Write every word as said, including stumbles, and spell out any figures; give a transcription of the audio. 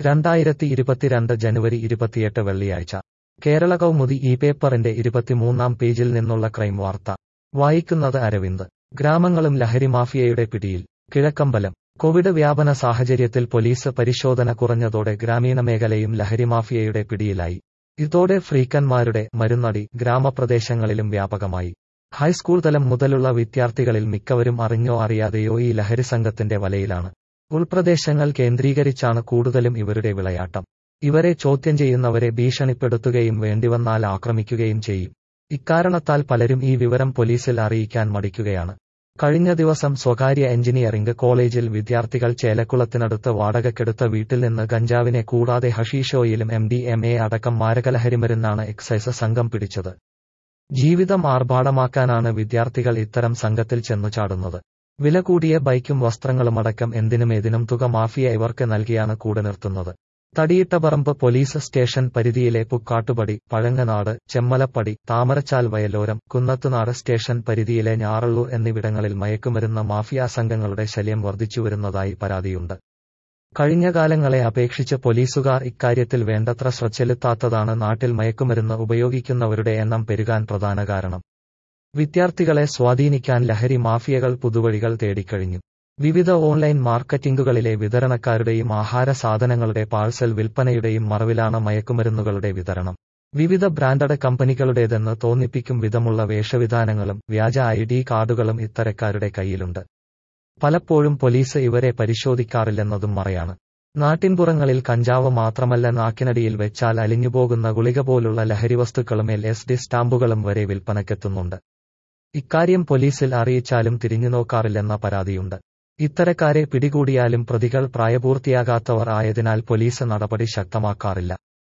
രണ്ടായിരത്തി ഇരുപത്തിരണ്ട് ജനുവരി ഇരുപത്തിയെട്ട് വെള്ളിയാഴ്ച കേരള കൗമുദി ഈ പേപ്പറിന്റെ ഇരുപത്തിമൂന്നാം പേജിൽ നിന്നുള്ള ക്രൈം വാർത്ത വായിക്കുന്നത് അരവിന്ദ്. ഗ്രാമങ്ങളും ലഹരിമാഫിയയുടെ പിടിയിൽ. കിഴക്കമ്പലം. കോവിഡ് വ്യാപന സാഹചര്യത്തിൽ പോലീസ് പരിശോധന കുറഞ്ഞതോടെ ഗ്രാമീണ മേഖലയും ലഹരിമാഫിയയുടെ പിടിയിലായി. ഇതോടെ ഫ്രീക്കന്മാരുടെ മരുന്നടി ഗ്രാമപ്രദേശങ്ങളിലും വ്യാപകമായി. ഹൈസ്കൂൾ തലം മുതലുള്ള വിദ്യാർത്ഥികളിൽ മിക്കവരും അറിഞ്ഞോ അറിയാതെയോ ഈ ലഹരി സംഘത്തിന്റെ വലയിലാണ്. ഉൾപ്രദേശങ്ങൾ കേന്ദ്രീകരിച്ചാണ് കൂടുതലും ഇവരുടെ വിളയാട്ടം. ഇവരെ ചോദ്യം ചെയ്യുന്നവരെ ഭീഷണിപ്പെടുത്തുകയും വേണ്ടിവന്നാൽ ആക്രമിക്കുകയും ചെയ്യും. ഇക്കാരണത്താൽ പലരും ഈ വിവരം പോലീസിൽ അറിയിക്കാൻ മടിക്കുകയാണ്. കഴിഞ്ഞ ദിവസം സ്വകാര്യ എഞ്ചിനീയറിംഗ് കോളേജിൽ വിദ്യാർത്ഥികൾ ചേലക്കുളത്തിനടുത്ത് വാടകയ്ക്കെടുത്ത വീട്ടിൽ നിന്ന് ഗഞ്ചാവിനെ കൂടാതെ ഹഷീഷ് ഓയിലും എം ഡി എം എ അടക്കം മാരകലഹരിമരുന്നാണ് എക്സൈസ് സംഘം പിടിച്ചത്. ജീവിതം ആർഭാടമാക്കാനാണ് വിദ്യാർത്ഥികൾ ഇത്തരം സംഘത്തിൽ ചെന്നുചാടുന്നത്. വില കൂടിയ ബൈക്കും വസ്ത്രങ്ങളുമടക്കം എന്തിനുമേതിനും തുക മാഫിയ ഇവർക്ക് നൽകിയാണ് കൂടെ നിർത്തുന്നത്. തടിയിട്ടപറമ്പ് പോലീസ് സ്റ്റേഷൻ പരിധിയിലെ പുക്കാട്ടുപടി, പഴങ്ങനാട്, ചെമ്മലപ്പടി, താമരച്ചാൽ വയലോരം, കുന്നത്തുനാട് സ്റ്റേഷൻ പരിധിയിലെ ഞാറള്ളൂർ എന്നിവിടങ്ങളിൽ മയക്കുമരുന്ന് മാഫിയ സംഘങ്ങളുടെ ശല്യം വർദ്ധിച്ചുവരുന്നതായി പരാതിയുണ്ട്. കഴിഞ്ഞ കാലങ്ങളെ അപേക്ഷിച്ച് പോലീസുകാർ ഇക്കാര്യത്തിൽ വേണ്ടത്ര ശ്രദ്ധ നാട്ടിൽ മയക്കുമരുന്ന് ഉപയോഗിക്കുന്നവരുടെ എണ്ണം പെരുകാൻ പ്രധാന കാരണം. വിദ്യാർത്ഥികളെ സ്വാധീനിക്കാൻ ലഹരി മാഫിയകൾ പുതുവഴികൾ തേടിക്കഴിഞ്ഞു. വിവിധ ഓൺലൈൻ മാർക്കറ്റിംഗുകളിലെ വിതരണക്കാരുടെയും ആഹാര സാധനങ്ങളുടെ പാഴ്സൽ വിൽപ്പനയുടെയും മറവിലാണ് മയക്കുമരുന്നുകളുടെ വിതരണം. വിവിധ ബ്രാൻഡഡ് കമ്പനികളുടേതെന്ന് തോന്നിപ്പിക്കും വിധമുള്ള വേഷവിധാനങ്ങളും വ്യാജ ഐ ഡി കാർഡുകളും ഇത്തരക്കാരുടെ കയ്യിലുണ്ട്. പലപ്പോഴും പോലീസ് ഇവരെ പരിശോധിക്കാറില്ലെന്നതും മറയാണ്. നാട്ടിൻപുറങ്ങളിൽ കഞ്ചാവ് മാത്രമല്ല, നാക്കിനടിയിൽ വെച്ചാൽ അലിഞ്ഞുപോകുന്ന ഗുളിക പോലുള്ള ലഹരിവസ്തുക്കളും എൽ എസ് ഡി സ്റ്റാമ്പുകളും വരെ വിൽപ്പനയ്ക്കെത്തുന്നുണ്ട്. ഇക്കാര്യം പോലീസിൽ അറിയിച്ചാലും തിരിഞ്ഞുനോക്കാറില്ലെന്ന പരാതിയുണ്ട്. ഇത്തരക്കാരെ പിടികൂടിയാലും പ്രതികൾ പ്രായപൂർത്തിയാകാത്തവർ ആയതിനാൽ പോലീസ് നടപടി ശക്തമാക്കാറില്ല.